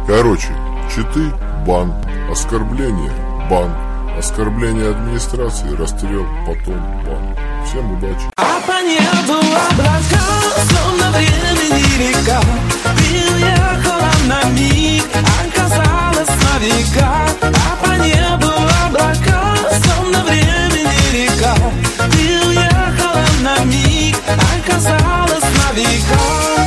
Короче, читы – бан, оскорбление – бан, оскорбление администрации, расстрел, потом бан. Всем удачи. А по небу облака, словно времени река. Ты уехала на миг, оказалась на века. А по небу облака, словно времени река. Ты уехала на миг, оказалась на века.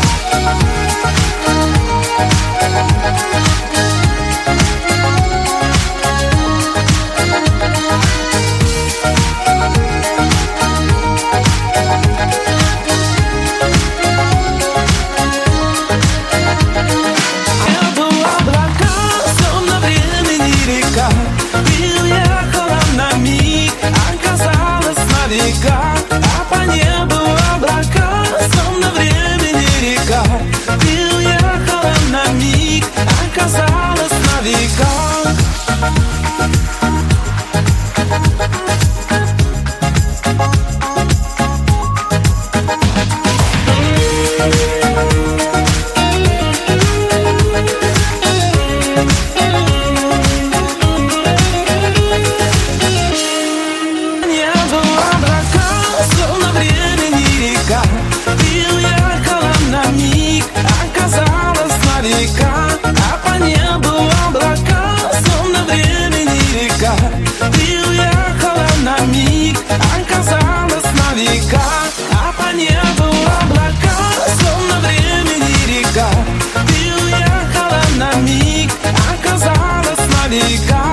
Ты уехала на миг, оказалась на века. А по небу облака, словно времени река. Ты уехала на миг, оказалась на века. Ты уехала на миг, оказалась на века. А по небу облака, словно времени река. Ты уехала на миг, оказалась на века. А по небу облака, словно времени река. Ты уехала на миг, оказалась на века.